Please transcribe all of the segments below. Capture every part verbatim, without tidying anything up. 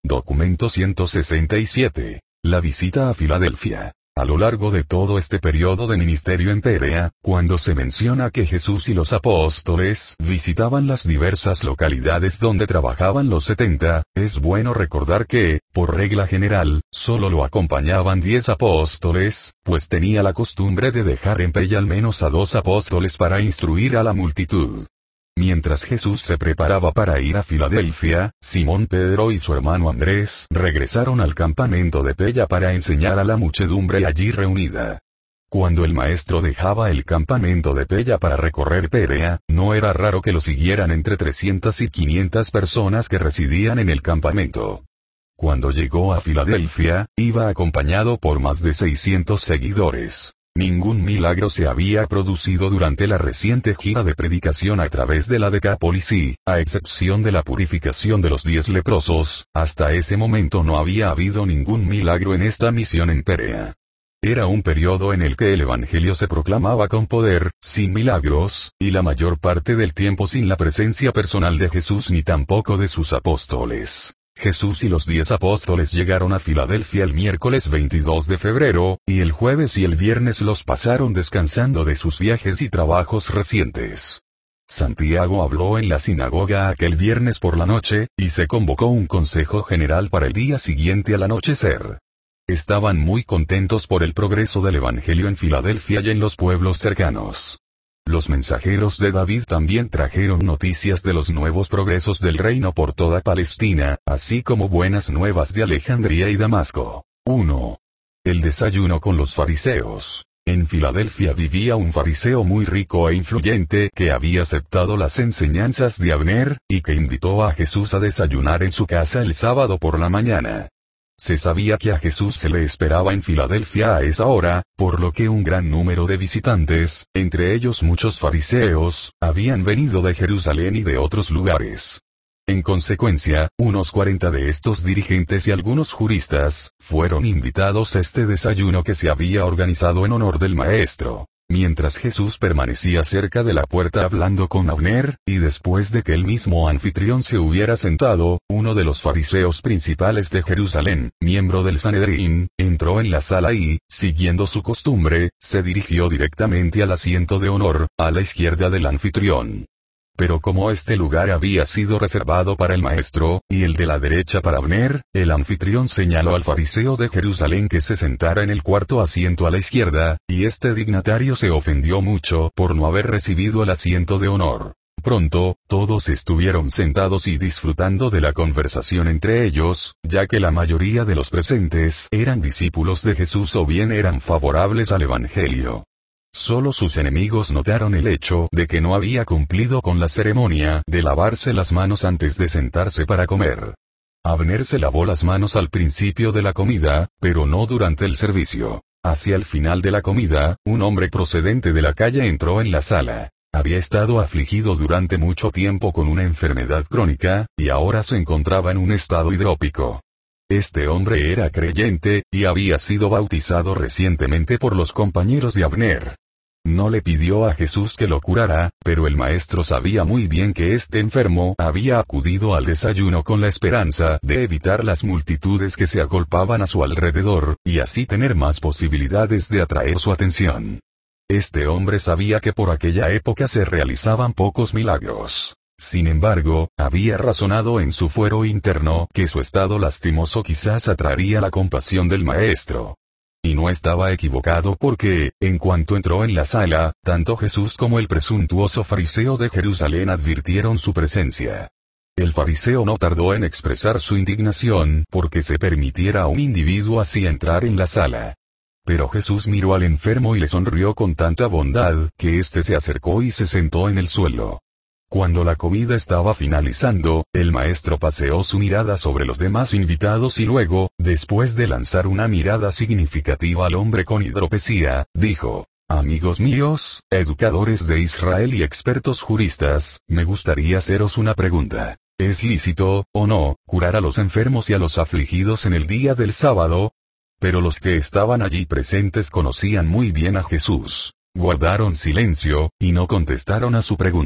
Documento ciento sesenta y siete. La visita a Filadelfia. A lo largo de todo este periodo de ministerio en Perea, cuando se menciona que Jesús y los apóstoles visitaban las diversas localidades donde trabajaban los setenta, es bueno recordar que, por regla general, solo lo acompañaban diez apóstoles, pues tenía la costumbre de dejar en Perea al menos a dos apóstoles para instruir a la multitud. Mientras Jesús se preparaba para ir a Filadelfia, Simón Pedro y su hermano Andrés regresaron al campamento de Perea para enseñar a la muchedumbre allí reunida. Cuando el maestro dejaba el campamento de Perea para recorrer Perea, no era raro que lo siguieran entre trescientas y quinientas personas que residían en el campamento. Cuando llegó a Filadelfia, iba acompañado por más de seiscientos seguidores. Ningún milagro se había producido durante la reciente gira de predicación a través de la Decápolis y, a excepción de la purificación de los diez leprosos, hasta ese momento no había habido ningún milagro en esta misión en Perea. Era un periodo en el que el Evangelio se proclamaba con poder, sin milagros, y la mayor parte del tiempo sin la presencia personal de Jesús ni tampoco de sus apóstoles. Jesús y los diez apóstoles llegaron a Filadelfia el miércoles veintidós de febrero, y el jueves y el viernes los pasaron descansando de sus viajes y trabajos recientes. Santiago habló en la sinagoga aquel viernes por la noche, y se convocó un consejo general para el día siguiente al anochecer. Estaban muy contentos por el progreso del Evangelio en Filadelfia y en los pueblos cercanos. Los mensajeros de David también trajeron noticias de los nuevos progresos del reino por toda Palestina, así como buenas nuevas de Alejandría y Damasco. uno. El desayuno con los fariseos. En Filadelfia vivía un fariseo muy rico e influyente que había aceptado las enseñanzas de Abner, y que invitó a Jesús a desayunar en su casa el sábado por la mañana. Se sabía que a Jesús se le esperaba en Filadelfia a esa hora, por lo que un gran número de visitantes, entre ellos muchos fariseos, habían venido de Jerusalén y de otros lugares. En consecuencia, unos cuarenta de estos dirigentes y algunos juristas, fueron invitados a este desayuno que se había organizado en honor del Maestro. Mientras Jesús permanecía cerca de la puerta hablando con Abner, y después de que el mismo anfitrión se hubiera sentado, uno de los fariseos principales de Jerusalén, miembro del Sanedrín, entró en la sala y, siguiendo su costumbre, se dirigió directamente al asiento de honor, a la izquierda del anfitrión. Pero como este lugar había sido reservado para el maestro, y el de la derecha para Abner, el anfitrión señaló al fariseo de Jerusalén que se sentara en el cuarto asiento a la izquierda, y este dignatario se ofendió mucho por no haber recibido el asiento de honor. Pronto, todos estuvieron sentados y disfrutando de la conversación entre ellos, ya que la mayoría de los presentes eran discípulos de Jesús o bien eran favorables al Evangelio. Solo sus enemigos notaron el hecho de que no había cumplido con la ceremonia de lavarse las manos antes de sentarse para comer. Abner se lavó las manos al principio de la comida, pero no durante el servicio. Hacia el final de la comida, un hombre procedente de la calle entró en la sala. Había estado afligido durante mucho tiempo con una enfermedad crónica, y ahora se encontraba en un estado hidrópico. Este hombre era creyente, y había sido bautizado recientemente por los compañeros de Abner. No le pidió a Jesús que lo curara, pero el maestro sabía muy bien que este enfermo había acudido al desayuno con la esperanza de evitar las multitudes que se agolpaban a su alrededor, y así tener más posibilidades de atraer su atención. Este hombre sabía que por aquella época se realizaban pocos milagros. Sin embargo, había razonado en su fuero interno que su estado lastimoso quizás atraería la compasión del maestro. Y no estaba equivocado porque, en cuanto entró en la sala, tanto Jesús como el presuntuoso fariseo de Jerusalén advirtieron su presencia. El fariseo no tardó en expresar su indignación porque se permitiera a un individuo así entrar en la sala. Pero Jesús miró al enfermo y le sonrió con tanta bondad que éste se acercó y se sentó en el suelo. Cuando la comida estaba finalizando, el maestro paseó su mirada sobre los demás invitados y luego, después de lanzar una mirada significativa al hombre con hidropesía, dijo: «Amigos míos, educadores de Israel y expertos juristas, me gustaría haceros una pregunta. ¿Es lícito, o no, curar a los enfermos y a los afligidos en el día del sábado?» Pero los que estaban allí presentes conocían muy bien a Jesús. Guardaron silencio, y no contestaron a su pregunta.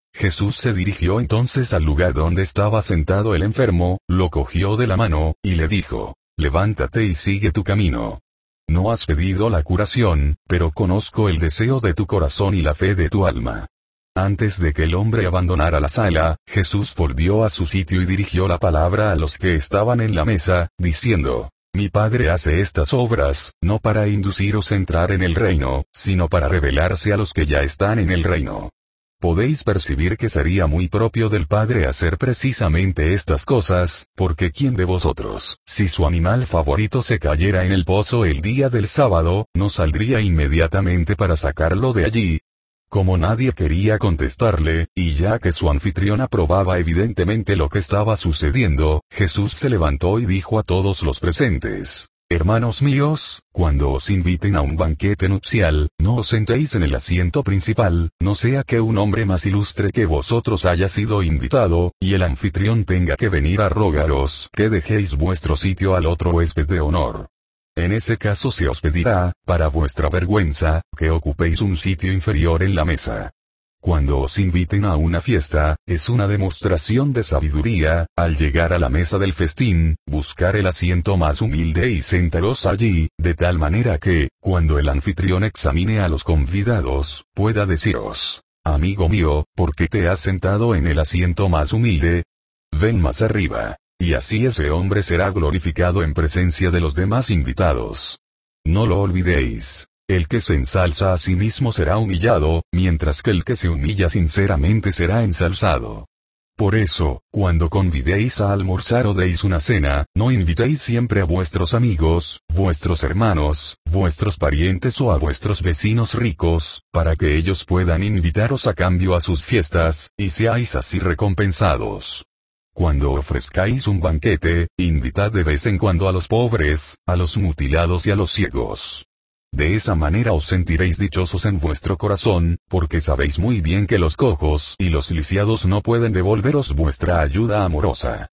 Jesús se dirigió entonces al lugar donde estaba sentado el enfermo, lo cogió de la mano, y le dijo, levántate y sigue tu camino. No has pedido la curación, pero conozco el deseo de tu corazón y la fe de tu alma. Antes de que el hombre abandonara la sala, Jesús volvió a su sitio y dirigió la palabra a los que estaban en la mesa, diciendo, mi Padre hace estas obras, no para induciros a entrar en el reino, sino para revelarse a los que ya están en el reino. Podéis percibir que sería muy propio del Padre hacer precisamente estas cosas, porque ¿quién de vosotros, si su animal favorito se cayera en el pozo el día del sábado, no saldría inmediatamente para sacarlo de allí? Como nadie quería contestarle, y ya que su anfitrión aprobaba evidentemente lo que estaba sucediendo, Jesús se levantó y dijo a todos los presentes, hermanos míos, cuando os inviten a un banquete nupcial, no os sentéis en el asiento principal, no sea que un hombre más ilustre que vosotros haya sido invitado, y el anfitrión tenga que venir a rogaros que dejéis vuestro sitio al otro huésped de honor. En ese caso se os pedirá, para vuestra vergüenza, que ocupéis un sitio inferior en la mesa. Cuando os inviten a una fiesta, es una demostración de sabiduría, al llegar a la mesa del festín, buscar el asiento más humilde y sentaros allí, de tal manera que, cuando el anfitrión examine a los convidados, pueda deciros, amigo mío, ¿por qué te has sentado en el asiento más humilde? Ven más arriba. Y así ese hombre será glorificado en presencia de los demás invitados. No lo olvidéis. El que se ensalza a sí mismo será humillado, mientras que el que se humilla sinceramente será ensalzado. Por eso, cuando convidéis a almorzar o deis una cena, no invitéis siempre a vuestros amigos, vuestros hermanos, vuestros parientes o a vuestros vecinos ricos, para que ellos puedan invitaros a cambio a sus fiestas, y seáis así recompensados. Cuando ofrezcáis un banquete, invitad de vez en cuando a los pobres, a los mutilados y a los ciegos. De esa manera os sentiréis dichosos en vuestro corazón, porque sabéis muy bien que los cojos y los lisiados no pueden devolveros vuestra ayuda amorosa.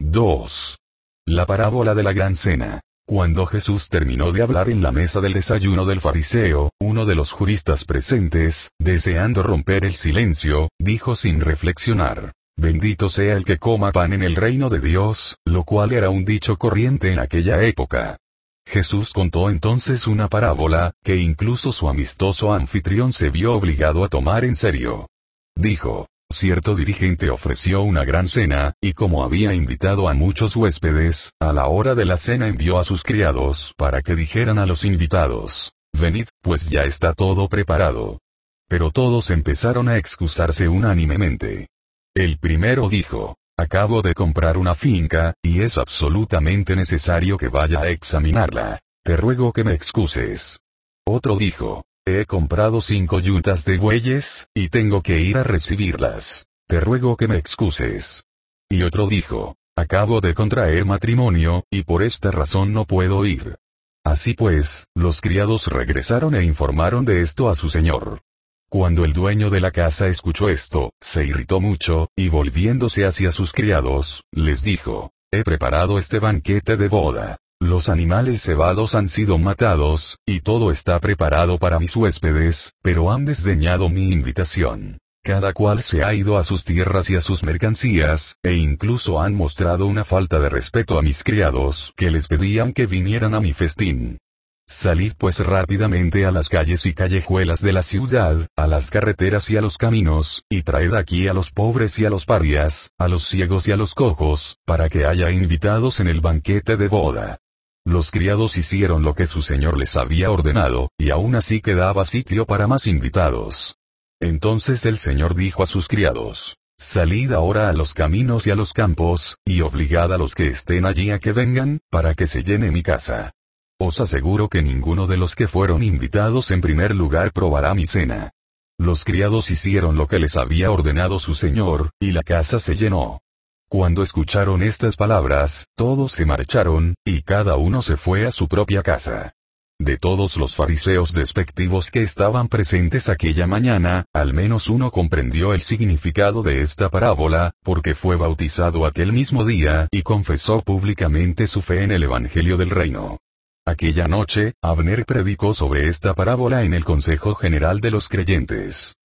dos. La parábola de la gran cena. Cuando Jesús terminó de hablar en la mesa del desayuno del fariseo, uno de los juristas presentes, deseando romper el silencio, dijo sin reflexionar, bendito sea el que coma pan en el reino de Dios, lo cual era un dicho corriente en aquella época. Jesús contó entonces una parábola, que incluso su amistoso anfitrión se vio obligado a tomar en serio. Dijo, cierto dirigente ofreció una gran cena, y como había invitado a muchos huéspedes, a la hora de la cena envió a sus criados para que dijeran a los invitados, venid, pues ya está todo preparado. Pero todos empezaron a excusarse unánimemente. El primero dijo, acabo de comprar una finca, y es absolutamente necesario que vaya a examinarla. Te ruego que me excuses. Otro dijo, he comprado cinco yuntas de bueyes, y tengo que ir a recibirlas. Te ruego que me excuses. Y otro dijo, acabo de contraer matrimonio, y por esta razón no puedo ir. Así pues, los criados regresaron e informaron de esto a su señor. Cuando el dueño de la casa escuchó esto, se irritó mucho, y volviéndose hacia sus criados, les dijo, he preparado este banquete de boda. Los animales cebados han sido matados, y todo está preparado para mis huéspedes, pero han desdeñado mi invitación. Cada cual se ha ido a sus tierras y a sus mercancías, e incluso han mostrado una falta de respeto a mis criados, que les pedían que vinieran a mi festín. Salid pues rápidamente a las calles y callejuelas de la ciudad, a las carreteras y a los caminos, y traed aquí a los pobres y a los parias, a los ciegos y a los cojos, para que haya invitados en el banquete de boda. Los criados hicieron lo que su señor les había ordenado, y aún así quedaba sitio para más invitados. Entonces el señor dijo a sus criados, salid ahora a los caminos y a los campos, y obligad a los que estén allí a que vengan, para que se llene mi casa. Os aseguro que ninguno de los que fueron invitados en primer lugar probará mi cena. Los criados hicieron lo que les había ordenado su señor, y la casa se llenó. Cuando escucharon estas palabras, todos se marcharon, y cada uno se fue a su propia casa. De todos los fariseos despectivos que estaban presentes aquella mañana, al menos uno comprendió el significado de esta parábola, porque fue bautizado aquel mismo día y confesó públicamente su fe en el Evangelio del Reino. Aquella noche, Abner predicó sobre esta parábola en el Consejo General de los Creyentes.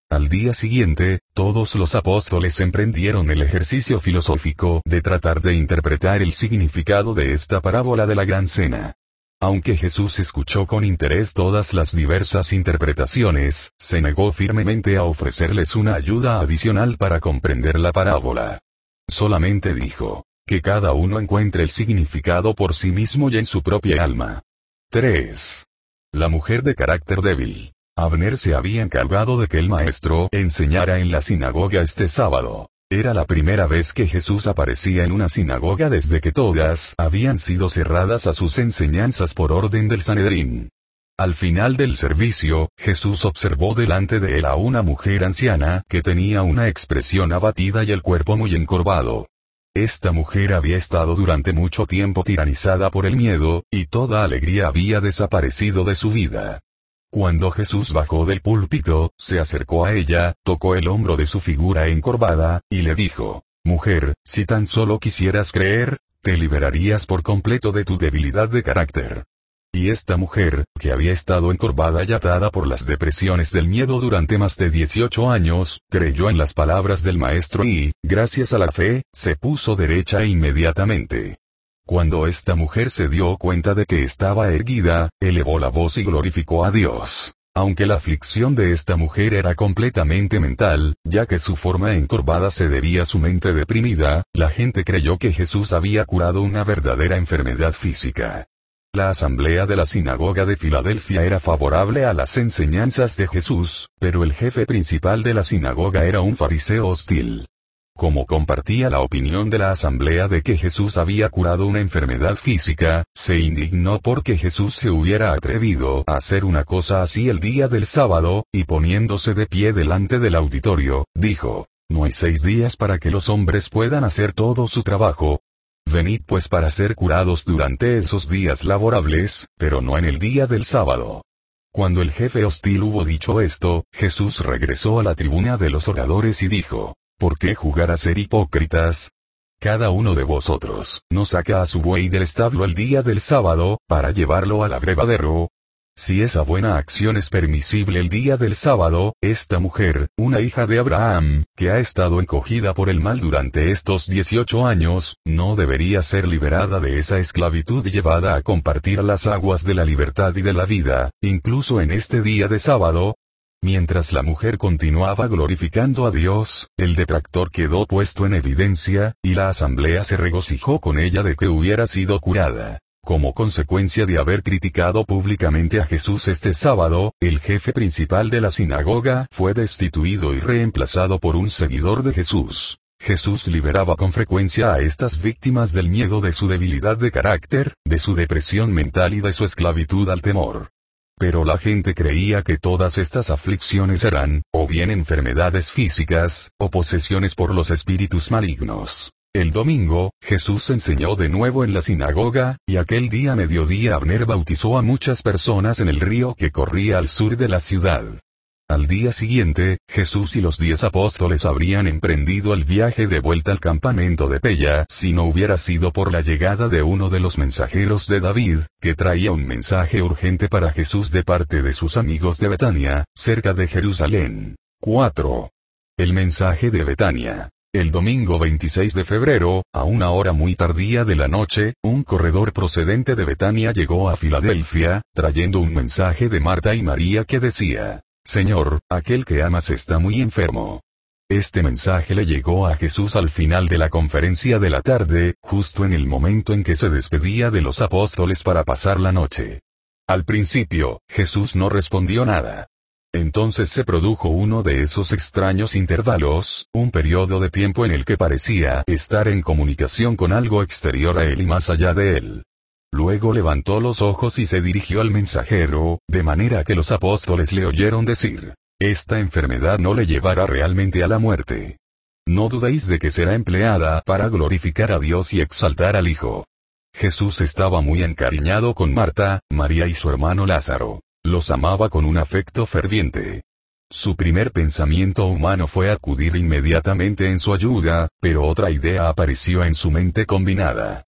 Al día siguiente, todos los apóstoles emprendieron el ejercicio filosófico de tratar de interpretar el significado de esta parábola de la gran cena. Aunque Jesús escuchó con interés todas las diversas interpretaciones, se negó firmemente a ofrecerles una ayuda adicional para comprender la parábola. Solamente dijo, que cada uno encuentre el significado por sí mismo y en su propia alma. tres. La mujer de carácter débil. Abner se había encargado de que el maestro enseñara en la sinagoga este sábado. Era la primera vez que Jesús aparecía en una sinagoga desde que todas habían sido cerradas a sus enseñanzas por orden del Sanedrín. Al final del servicio, Jesús observó delante de él a una mujer anciana que tenía una expresión abatida y el cuerpo muy encorvado. Esta mujer había estado durante mucho tiempo tiranizada por el miedo, y toda alegría había desaparecido de su vida. Cuando Jesús bajó del púlpito, se acercó a ella, tocó el hombro de su figura encorvada, y le dijo, «Mujer, si tan solo quisieras creer, te liberarías por completo de tu debilidad de carácter». Y esta mujer, que había estado encorvada y atada por las depresiones del miedo durante más de dieciocho años, creyó en las palabras del Maestro y, gracias a la fe, se puso derecha inmediatamente. Cuando esta mujer se dio cuenta de que estaba erguida, elevó la voz y glorificó a Dios. Aunque la aflicción de esta mujer era completamente mental, ya que su forma encorvada se debía a su mente deprimida, la gente creyó que Jesús había curado una verdadera enfermedad física. La asamblea de la sinagoga de Filadelfia era favorable a las enseñanzas de Jesús, pero el jefe principal de la sinagoga era un fariseo hostil. Como compartía la opinión de la asamblea de que Jesús había curado una enfermedad física, se indignó porque Jesús se hubiera atrevido a hacer una cosa así el día del sábado, y poniéndose de pie delante del auditorio, dijo, «No hay seis días para que los hombres puedan hacer todo su trabajo. Venid pues para ser curados durante esos días laborables, pero no en el día del sábado». Cuando el jefe hostil hubo dicho esto, Jesús regresó a la tribuna de los oradores y dijo, «¿Por qué jugar a ser hipócritas? Cada uno de vosotros, ¿no saca a su buey del establo el día del sábado, para llevarlo al abrevadero? Si esa buena acción es permisible el día del sábado, esta mujer, una hija de Abraham, que ha estado encogida por el mal durante estos dieciocho años, no debería ser liberada de esa esclavitud y llevada a compartir las aguas de la libertad y de la vida, incluso en este día de sábado». Mientras la mujer continuaba glorificando a Dios, el detractor quedó puesto en evidencia, y la asamblea se regocijó con ella de que hubiera sido curada. Como consecuencia de haber criticado públicamente a Jesús este sábado, el jefe principal de la sinagoga fue destituido y reemplazado por un seguidor de Jesús. Jesús liberaba con frecuencia a estas víctimas del miedo de su debilidad de carácter, de su depresión mental y de su esclavitud al temor. Pero la gente creía que todas estas aflicciones eran, o bien enfermedades físicas, o posesiones por los espíritus malignos. El domingo, Jesús enseñó de nuevo en la sinagoga, y aquel día a mediodía Abner bautizó a muchas personas en el río que corría al sur de la ciudad. Al día siguiente, Jesús y los diez apóstoles habrían emprendido el viaje de vuelta al campamento de Pella si no hubiera sido por la llegada de uno de los mensajeros de David, que traía un mensaje urgente para Jesús de parte de sus amigos de Betania, cerca de Jerusalén. cuatro. El mensaje de Betania. El domingo veintiséis de febrero, a una hora muy tardía de la noche, un corredor procedente de Betania llegó a Filadelfia, trayendo un mensaje de Marta y María que decía, «Señor, aquel que amas está muy enfermo». Este mensaje le llegó a Jesús al final de la conferencia de la tarde, justo en el momento en que se despedía de los apóstoles para pasar la noche. Al principio, Jesús no respondió nada. Entonces se produjo uno de esos extraños intervalos, un periodo de tiempo en el que parecía estar en comunicación con algo exterior a él y más allá de él. Luego levantó los ojos y se dirigió al mensajero, de manera que los apóstoles le oyeron decir, «Esta enfermedad no le llevará realmente a la muerte. No dudéis de que será empleada para glorificar a Dios y exaltar al Hijo». Jesús estaba muy encariñado con Marta, María y su hermano Lázaro. Los amaba con un afecto ferviente. Su primer pensamiento humano fue acudir inmediatamente en su ayuda, pero otra idea apareció en su mente combinada.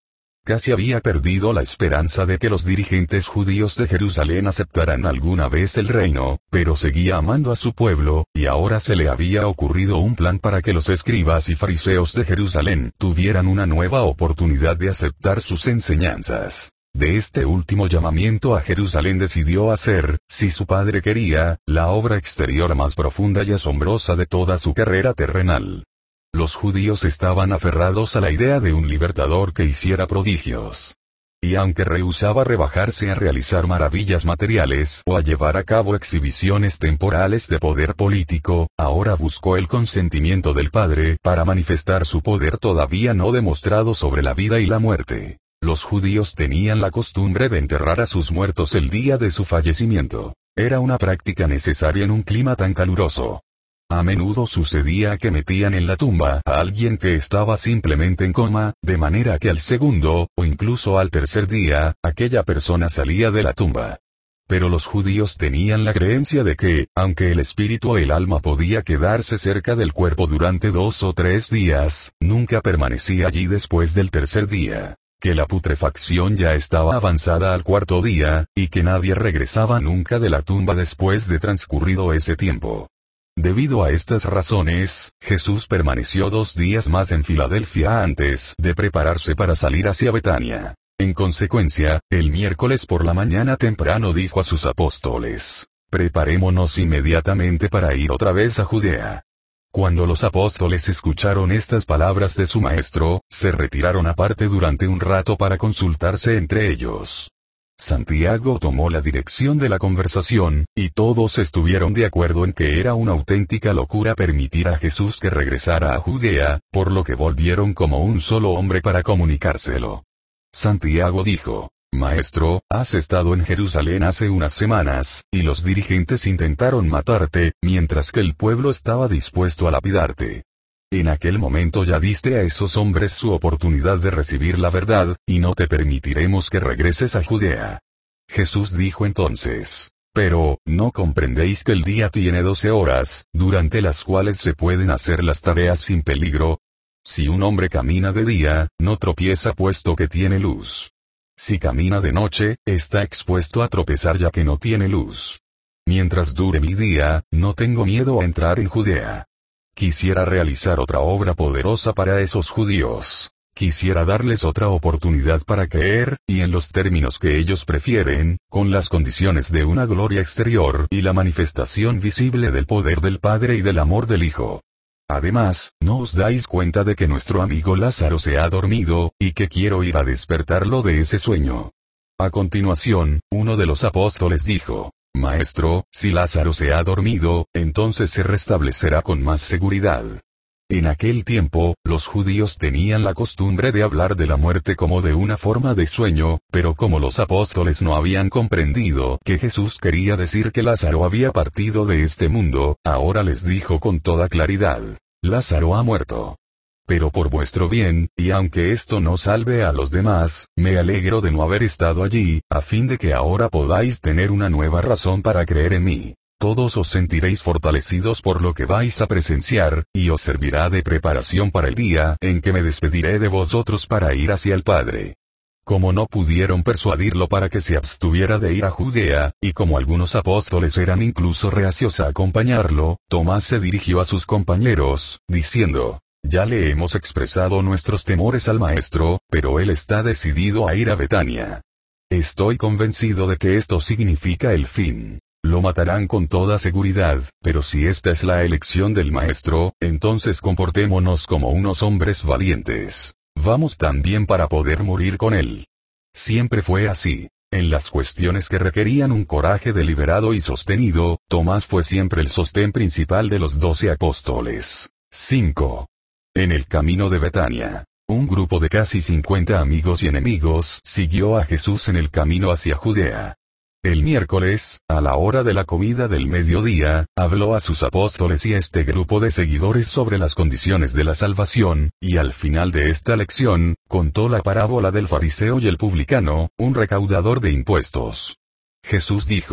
casi había perdido la esperanza de que los dirigentes judíos de Jerusalén aceptaran alguna vez el reino, pero seguía amando a su pueblo, y ahora se le había ocurrido un plan para que los escribas y fariseos de Jerusalén tuvieran una nueva oportunidad de aceptar sus enseñanzas. De este último llamamiento a Jerusalén decidió hacer, si su padre quería, la obra exterior más profunda y asombrosa de toda su carrera terrenal. Los judíos estaban aferrados a la idea de un libertador que hiciera prodigios. Y aunque rehusaba rebajarse a realizar maravillas materiales o a llevar a cabo exhibiciones temporales de poder político, ahora buscó el consentimiento del Padre para manifestar su poder todavía no demostrado sobre la vida y la muerte. Los judíos tenían la costumbre de enterrar a sus muertos el día de su fallecimiento. Era una práctica necesaria en un clima tan caluroso. A menudo sucedía que metían en la tumba a alguien que estaba simplemente en coma, de manera que al segundo, o incluso al tercer día, aquella persona salía de la tumba. Pero los judíos tenían la creencia de que, aunque el espíritu o el alma podía quedarse cerca del cuerpo durante dos o tres días, nunca permanecía allí después del tercer día. Que la putrefacción ya estaba avanzada al cuarto día, y que nadie regresaba nunca de la tumba después de transcurrido ese tiempo. Debido a estas razones, Jesús permaneció dos días más en Filadelfia antes de prepararse para salir hacia Betania. En consecuencia, el miércoles por la mañana temprano dijo a sus apóstoles: «Preparémonos inmediatamente para ir otra vez a Judea». Cuando los apóstoles escucharon estas palabras de su maestro, se retiraron aparte durante un rato para consultarse entre ellos. Santiago tomó la dirección de la conversación, y todos estuvieron de acuerdo en que era una auténtica locura permitir a Jesús que regresara a Judea, por lo que volvieron como un solo hombre para comunicárselo. Santiago dijo: «Maestro, has estado en Jerusalén hace unas semanas, y los dirigentes intentaron matarte, mientras que el pueblo estaba dispuesto a lapidarte. En aquel momento ya diste a esos hombres su oportunidad de recibir la verdad, y no te permitiremos que regreses a Judea». Jesús dijo entonces: «Pero, ¿no comprendéis que el día tiene doce horas, durante las cuales se pueden hacer las tareas sin peligro? Si un hombre camina de día, no tropieza puesto que tiene luz. Si camina de noche, está expuesto a tropezar ya que no tiene luz. Mientras dure mi día, no tengo miedo a entrar en Judea. Quisiera realizar otra obra poderosa para esos judíos. Quisiera darles otra oportunidad para creer, y en los términos que ellos prefieren, con las condiciones de una gloria exterior y la manifestación visible del poder del Padre y del amor del Hijo. Además, ¿no os dais cuenta de que nuestro amigo Lázaro se ha dormido, y que quiero ir a despertarlo de ese sueño?» A continuación, uno de los apóstoles dijo: «Maestro, si Lázaro se ha dormido, entonces se restablecerá con más seguridad». En aquel tiempo, los judíos tenían la costumbre de hablar de la muerte como de una forma de sueño, pero como los apóstoles no habían comprendido que Jesús quería decir que Lázaro había partido de este mundo, ahora les dijo con toda claridad: «Lázaro ha muerto. Pero por vuestro bien, y aunque esto no salve a los demás, me alegro de no haber estado allí, a fin de que ahora podáis tener una nueva razón para creer en mí. Todos os sentiréis fortalecidos por lo que vais a presenciar, y os servirá de preparación para el día en que me despediré de vosotros para ir hacia el Padre». Como no pudieron persuadirlo para que se abstuviera de ir a Judea, y como algunos apóstoles eran incluso reacios a acompañarlo, Tomás se dirigió a sus compañeros, diciendo: «Ya le hemos expresado nuestros temores al Maestro, pero él está decidido a ir a Betania. Estoy convencido de que esto significa el fin. Lo matarán con toda seguridad, pero si esta es la elección del Maestro, entonces comportémonos como unos hombres valientes. Vamos también para poder morir con él». Siempre fue así. En las cuestiones que requerían un coraje deliberado y sostenido, Tomás fue siempre el sostén principal de los doce apóstoles. cinco. En el camino de Betania, un grupo de casi cincuenta amigos y enemigos siguió a Jesús en el camino hacia Judea. El miércoles, a la hora de la comida del mediodía, habló a sus apóstoles y a este grupo de seguidores sobre las condiciones de la salvación, y al final de esta lección, contó la parábola del fariseo y el publicano, un recaudador de impuestos. Jesús dijo: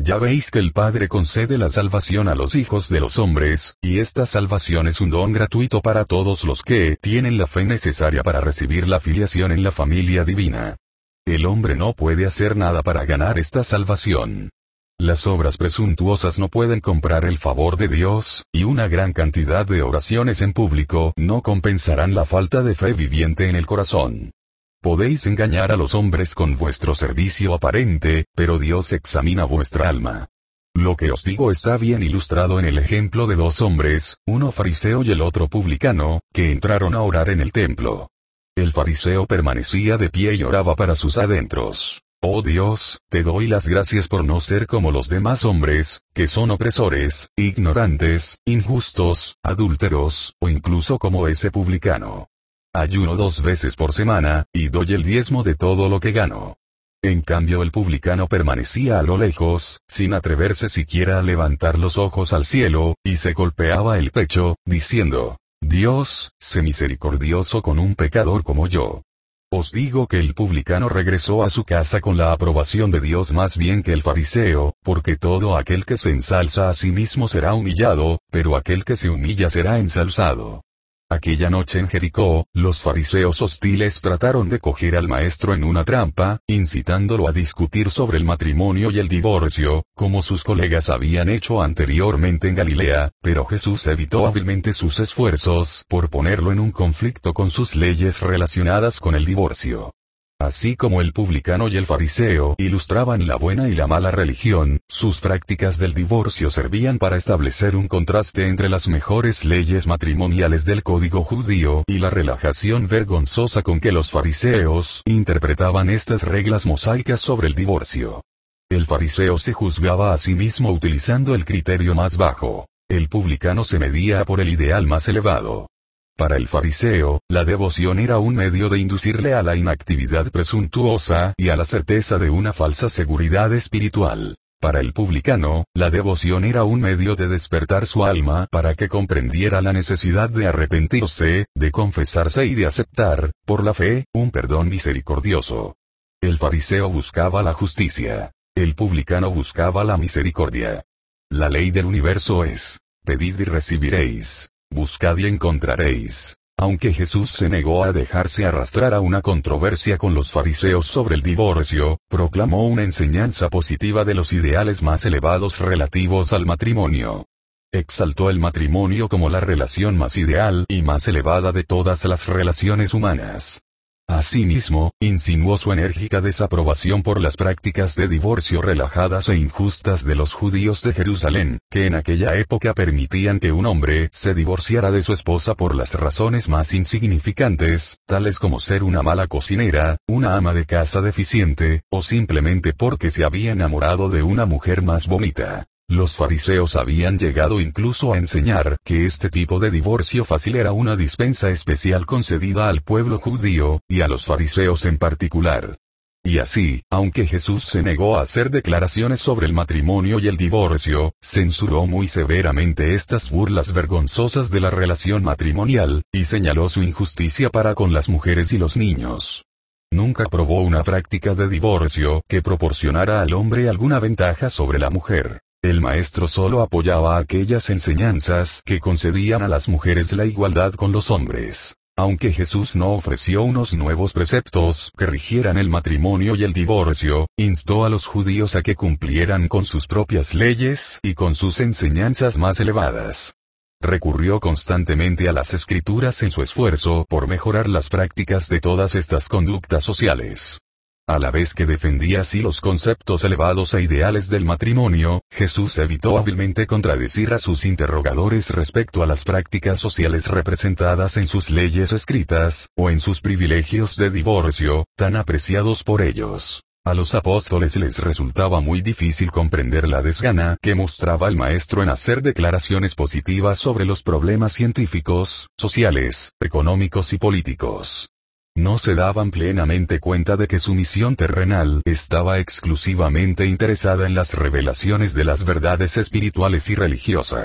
Ya veis que el Padre concede la salvación a los hijos de los hombres, y esta salvación es un don gratuito para todos los que tienen la fe necesaria para recibir la filiación en la familia divina. El hombre no puede hacer nada para ganar esta salvación. Las obras presuntuosas no pueden comprar el favor de Dios, y una gran cantidad de oraciones en público no compensarán la falta de fe viviente en el corazón. Podéis engañar a los hombres con vuestro servicio aparente, pero Dios examina vuestra alma. Lo que os digo está bien ilustrado en el ejemplo de dos hombres, uno fariseo y el otro publicano, que entraron a orar en el templo. El fariseo permanecía de pie y oraba para sus adentros. Oh Dios, te doy las gracias por no ser como los demás hombres, que son opresores, ignorantes, injustos, adúlteros, o incluso como ese publicano. Ayuno dos veces por semana, y doy el diezmo de todo lo que gano. En cambio el publicano permanecía a lo lejos, sin atreverse siquiera a levantar los ojos al cielo, y se golpeaba el pecho, diciendo, Dios, sé misericordioso con un pecador como yo. Os digo que el publicano regresó a su casa con la aprobación de Dios más bien que el fariseo, porque todo aquel que se ensalza a sí mismo será humillado, pero aquel que se humilla será ensalzado. Aquella noche en Jericó, los fariseos hostiles trataron de coger al maestro en una trampa, incitándolo a discutir sobre el matrimonio y el divorcio, como sus colegas habían hecho anteriormente en Galilea, pero Jesús evitó hábilmente sus esfuerzos por ponerlo en un conflicto con sus leyes relacionadas con el divorcio. Así como el publicano y el fariseo ilustraban la buena y la mala religión, sus prácticas del divorcio servían para establecer un contraste entre las mejores leyes matrimoniales del código judío y la relajación vergonzosa con que los fariseos interpretaban estas reglas mosaicas sobre el divorcio. El fariseo se juzgaba a sí mismo utilizando el criterio más bajo. El publicano se medía por el ideal más elevado. Para el fariseo, la devoción era un medio de inducirle a la inactividad presuntuosa y a la certeza de una falsa seguridad espiritual. Para el publicano, la devoción era un medio de despertar su alma para que comprendiera la necesidad de arrepentirse, de confesarse y de aceptar, por la fe, un perdón misericordioso. El fariseo buscaba la justicia. El publicano buscaba la misericordia. La ley del universo es: pedid y recibiréis. Buscad y encontraréis. Aunque Jesús se negó a dejarse arrastrar a una controversia con los fariseos sobre el divorcio, proclamó una enseñanza positiva de los ideales más elevados relativos al matrimonio. Exaltó el matrimonio como la relación más ideal y más elevada de todas las relaciones humanas. Asimismo, insinuó su enérgica desaprobación por las prácticas de divorcio relajadas e injustas de los judíos de Jerusalén, que en aquella época permitían que un hombre se divorciara de su esposa por las razones más insignificantes, tales como ser una mala cocinera, una ama de casa deficiente, o simplemente porque se había enamorado de una mujer más bonita. Los fariseos habían llegado incluso a enseñar que este tipo de divorcio fácil era una dispensa especial concedida al pueblo judío, y a los fariseos en particular. Y así, aunque Jesús se negó a hacer declaraciones sobre el matrimonio y el divorcio, censuró muy severamente estas burlas vergonzosas de la relación matrimonial, y señaló su injusticia para con las mujeres y los niños. Nunca aprobó una práctica de divorcio que proporcionara al hombre alguna ventaja sobre la mujer. El maestro solo apoyaba aquellas enseñanzas que concedían a las mujeres la igualdad con los hombres. Aunque Jesús no ofreció unos nuevos preceptos que rigieran el matrimonio y el divorcio, instó a los judíos a que cumplieran con sus propias leyes y con sus enseñanzas más elevadas. Recurrió constantemente a las Escrituras en su esfuerzo por mejorar las prácticas de todas estas conductas sociales. A la vez que defendía así los conceptos elevados e ideales del matrimonio, Jesús evitó hábilmente contradecir a sus interrogadores respecto a las prácticas sociales representadas en sus leyes escritas, o en sus privilegios de divorcio, tan apreciados por ellos. A los apóstoles les resultaba muy difícil comprender la desgana que mostraba el maestro en hacer declaraciones positivas sobre los problemas científicos, sociales, económicos y políticos. No se daban plenamente cuenta de que su misión terrenal estaba exclusivamente interesada en las revelaciones de las verdades espirituales y religiosas.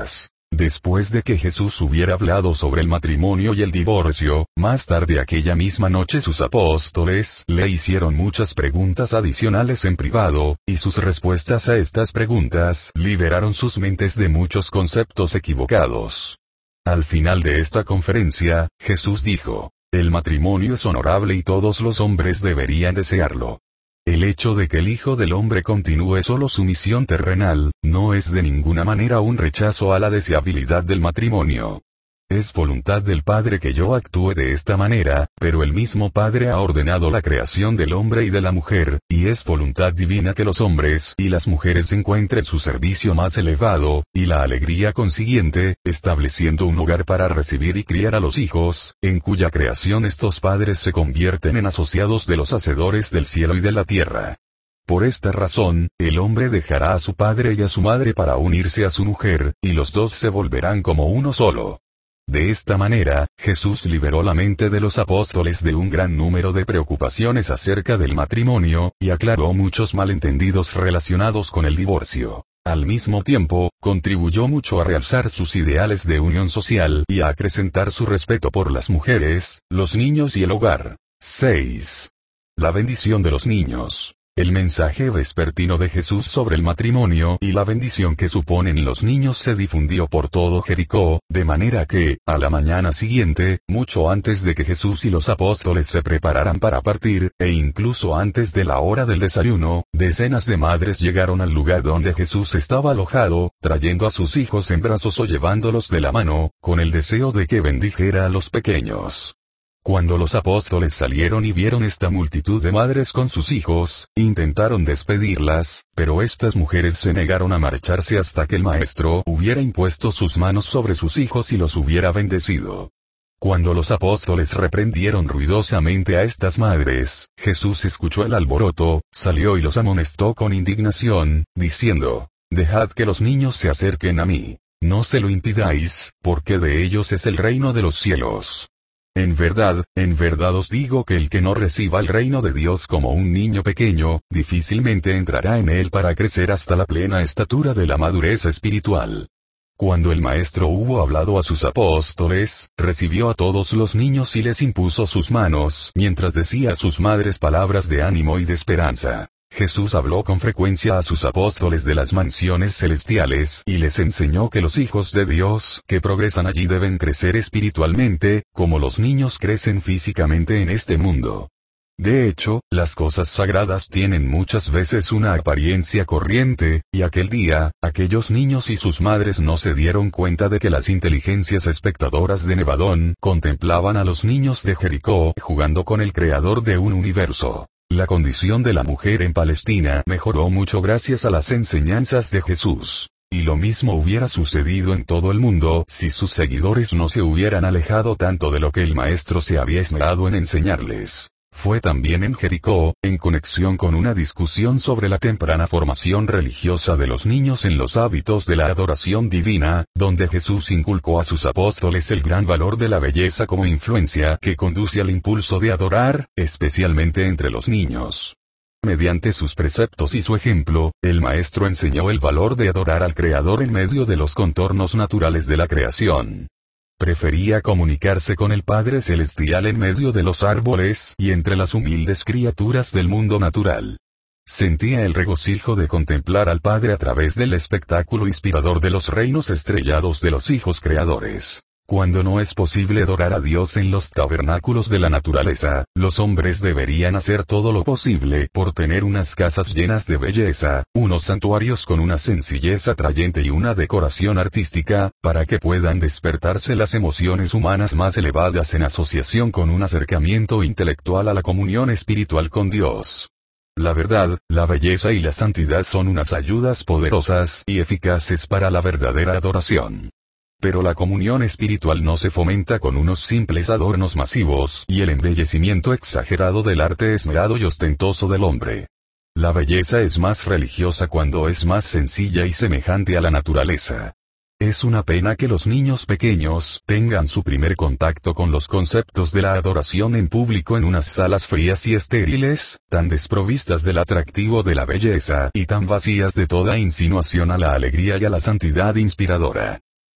Después de que Jesús hubiera hablado sobre el matrimonio y el divorcio, más tarde aquella misma noche sus apóstoles le hicieron muchas preguntas adicionales en privado, y sus respuestas a estas preguntas liberaron sus mentes de muchos conceptos equivocados. Al final de esta conferencia, Jesús dijo: el matrimonio es honorable y todos los hombres deberían desearlo. El hecho de que el Hijo del Hombre continúe solo su misión terrenal, no es de ninguna manera un rechazo a la deseabilidad del matrimonio. Es voluntad del Padre que yo actúe de esta manera, pero el mismo Padre ha ordenado la creación del hombre y de la mujer, y es voluntad divina que los hombres y las mujeres encuentren su servicio más elevado, y la alegría consiguiente, estableciendo un hogar para recibir y criar a los hijos, en cuya creación estos padres se convierten en asociados de los hacedores del cielo y de la tierra. Por esta razón, el hombre dejará a su padre y a su madre para unirse a su mujer, y los dos se volverán como uno solo. De esta manera, Jesús liberó la mente de los apóstoles de un gran número de preocupaciones acerca del matrimonio, y aclaró muchos malentendidos relacionados con el divorcio. Al mismo tiempo, contribuyó mucho a realzar sus ideales de unión social y a acrecentar su respeto por las mujeres, los niños y el hogar. seis. La bendición de los niños. El mensaje vespertino de Jesús sobre el matrimonio y la bendición que suponen los niños se difundió por todo Jericó, de manera que, a la mañana siguiente, mucho antes de que Jesús y los apóstoles se prepararan para partir, e incluso antes de la hora del desayuno, decenas de madres llegaron al lugar donde Jesús estaba alojado, trayendo a sus hijos en brazos o llevándolos de la mano, con el deseo de que bendijera a los pequeños. Cuando los apóstoles salieron y vieron esta multitud de madres con sus hijos, intentaron despedirlas, pero estas mujeres se negaron a marcharse hasta que el Maestro hubiera impuesto sus manos sobre sus hijos y los hubiera bendecido. Cuando los apóstoles reprendieron ruidosamente a estas madres, Jesús escuchó el alboroto, salió y los amonestó con indignación, diciendo: «Dejad que los niños se acerquen a mí. No se lo impidáis, porque de ellos es el reino de los cielos». En verdad, en verdad os digo que el que no reciba el reino de Dios como un niño pequeño, difícilmente entrará en él para crecer hasta la plena estatura de la madurez espiritual. Cuando el Maestro hubo hablado a sus apóstoles, recibió a todos los niños y les impuso sus manos, mientras decía a sus madres palabras de ánimo y de esperanza. Jesús habló con frecuencia a sus apóstoles de las mansiones celestiales y les enseñó que los hijos de Dios que progresan allí deben crecer espiritualmente, como los niños crecen físicamente en este mundo. De hecho, las cosas sagradas tienen muchas veces una apariencia corriente, y aquel día, aquellos niños y sus madres no se dieron cuenta de que las inteligencias espectadoras de Nevadón contemplaban a los niños de Jericó jugando con el creador de un universo. La condición de la mujer en Palestina mejoró mucho gracias a las enseñanzas de Jesús. Y lo mismo hubiera sucedido en todo el mundo si sus seguidores no se hubieran alejado tanto de lo que el Maestro se había esmerado en enseñarles. Fue también en Jericó, en conexión con una discusión sobre la temprana formación religiosa de los niños en los hábitos de la adoración divina, donde Jesús inculcó a sus apóstoles el gran valor de la belleza como influencia que conduce al impulso de adorar, especialmente entre los niños. Mediante sus preceptos y su ejemplo, el Maestro enseñó el valor de adorar al Creador en medio de los contornos naturales de la creación. Prefería comunicarse con el Padre Celestial en medio de los árboles y entre las humildes criaturas del mundo natural. Sentía el regocijo de contemplar al Padre a través del espectáculo inspirador de los reinos estrellados de los hijos creadores. Cuando no es posible adorar a Dios en los tabernáculos de la naturaleza, los hombres deberían hacer todo lo posible por tener unas casas llenas de belleza, unos santuarios con una sencillez atrayente y una decoración artística, para que puedan despertarse las emociones humanas más elevadas en asociación con un acercamiento intelectual a la comunión espiritual con Dios. La verdad, la belleza y la santidad son unas ayudas poderosas y eficaces para la verdadera adoración. Pero la comunión espiritual no se fomenta con unos simples adornos masivos y el embellecimiento exagerado del arte esmerado y ostentoso del hombre. La belleza es más religiosa cuando es más sencilla y semejante a la naturaleza. Es una pena que los niños pequeños tengan su primer contacto con los conceptos de la adoración en público en unas salas frías y estériles, tan desprovistas del atractivo de la belleza y tan vacías de toda insinuación a la alegría y a la santidad inspiradora.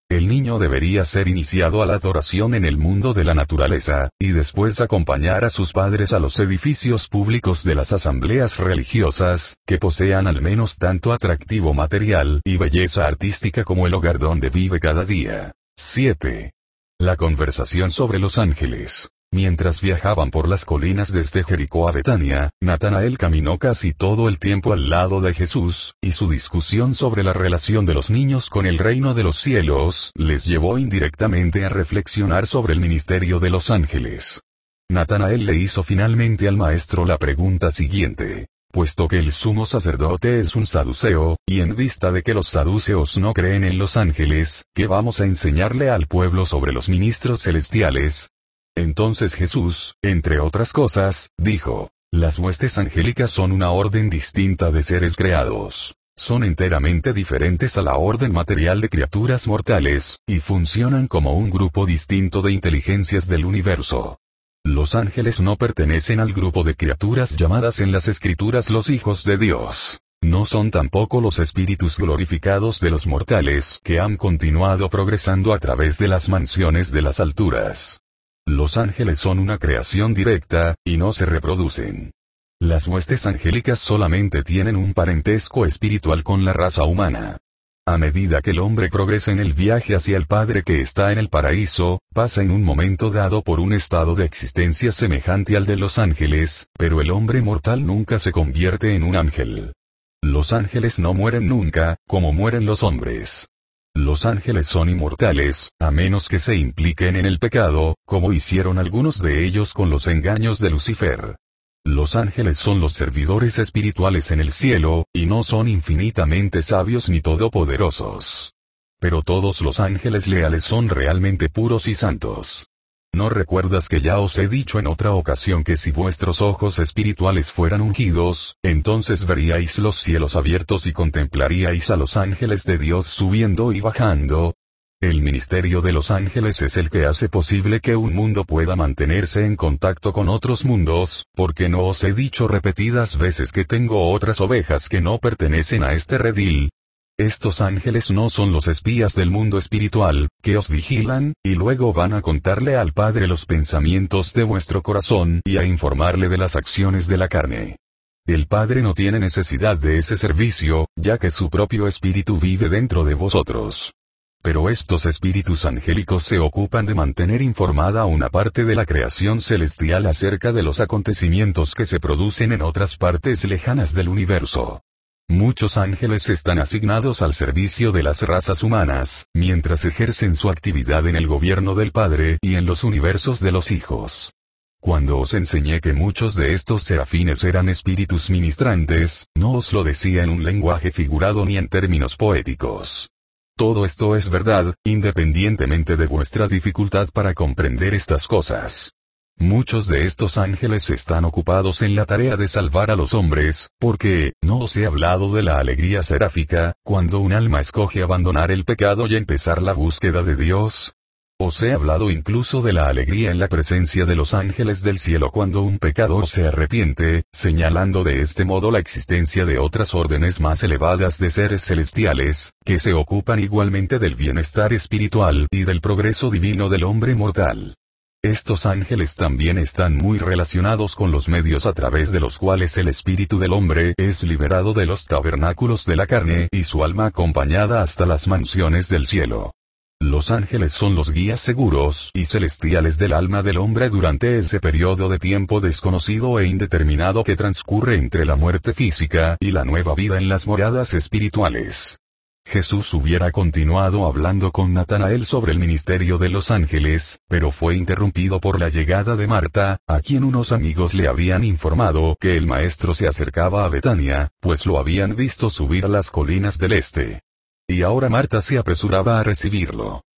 El niño debería ser iniciado a la adoración en el mundo de la naturaleza, y después acompañar a sus padres a los edificios públicos de las asambleas religiosas, que posean al menos tanto atractivo material y belleza artística como el hogar donde vive cada día. siete. La conversación sobre los ángeles. Mientras viajaban por las colinas desde Jericó a Betania, Natanael caminó casi todo el tiempo al lado de Jesús, y su discusión sobre la relación de los niños con el reino de los cielos, les llevó indirectamente a reflexionar sobre el ministerio de los ángeles. Natanael le hizo finalmente al maestro la pregunta siguiente. Puesto que el sumo sacerdote es un saduceo, y en vista de que los saduceos no creen en los ángeles, ¿qué vamos a enseñarle al pueblo sobre los ministros celestiales? Entonces Jesús, entre otras cosas, dijo, las huestes angélicas son una orden distinta de seres creados. Son enteramente diferentes a la orden material de criaturas mortales, y funcionan como un grupo distinto de inteligencias del universo. Los ángeles no pertenecen al grupo de criaturas llamadas en las escrituras los hijos de Dios. No son tampoco los espíritus glorificados de los mortales que han continuado progresando a través de las mansiones de las alturas. Los ángeles son una creación directa, y no se reproducen. Las huestes angélicas solamente tienen un parentesco espiritual con la raza humana. A medida que el hombre progresa en el viaje hacia el Padre que está en el paraíso, pasa en un momento dado por un estado de existencia semejante al de los ángeles, pero el hombre mortal nunca se convierte en un ángel. Los ángeles no mueren nunca, como mueren los hombres. Los ángeles son inmortales, a menos que se impliquen en el pecado, como hicieron algunos de ellos con los engaños de Lucifer. Los ángeles son los servidores espirituales en el cielo, y no son infinitamente sabios ni todopoderosos. Pero todos los ángeles leales son realmente puros y santos. ¿No recuerdas que ya os he dicho en otra ocasión que si vuestros ojos espirituales fueran ungidos, entonces veríais los cielos abiertos y contemplaríais a los ángeles de Dios subiendo y bajando? El ministerio de los ángeles es el que hace posible que un mundo pueda mantenerse en contacto con otros mundos, porque no os he dicho repetidas veces que tengo otras ovejas que no pertenecen a este redil. Estos ángeles no son los espías del mundo espiritual, que os vigilan, y luego van a contarle al Padre los pensamientos de vuestro corazón y a informarle de las acciones de la carne. El Padre no tiene necesidad de ese servicio, ya que su propio espíritu vive dentro de vosotros. Pero estos espíritus angélicos se ocupan de mantener informada a una parte de la creación celestial acerca de los acontecimientos que se producen en otras partes lejanas del universo. Muchos ángeles están asignados al servicio de las razas humanas, mientras ejercen su actividad en el gobierno del Padre y en los universos de los hijos. Cuando os enseñé que muchos de estos serafines eran espíritus ministrantes, no os lo decía en un lenguaje figurado ni en términos poéticos. Todo esto es verdad, independientemente de vuestra dificultad para comprender estas cosas. Muchos de estos ángeles están ocupados en la tarea de salvar a los hombres, porque, ¿no os he hablado de la alegría seráfica, cuando un alma escoge abandonar el pecado y empezar la búsqueda de Dios? Os he hablado incluso de la alegría en la presencia de los ángeles del cielo cuando un pecador se arrepiente, señalando de este modo la existencia de otras órdenes más elevadas de seres celestiales, que se ocupan igualmente del bienestar espiritual y del progreso divino del hombre mortal. Estos ángeles también están muy relacionados con los medios a través de los cuales el espíritu del hombre es liberado de los tabernáculos de la carne y su alma acompañada hasta las mansiones del cielo. Los ángeles son los guías seguros y celestiales del alma del hombre durante ese periodo de tiempo desconocido e indeterminado que transcurre entre la muerte física y la nueva vida en las moradas espirituales. Jesús hubiera continuado hablando con Natanael sobre el ministerio de los ángeles, pero fue interrumpido por la llegada de Marta, a quien unos amigos le habían informado que el maestro se acercaba a Betania, pues lo habían visto subir a las colinas del este. Y ahora Marta se apresuraba a recibirlo.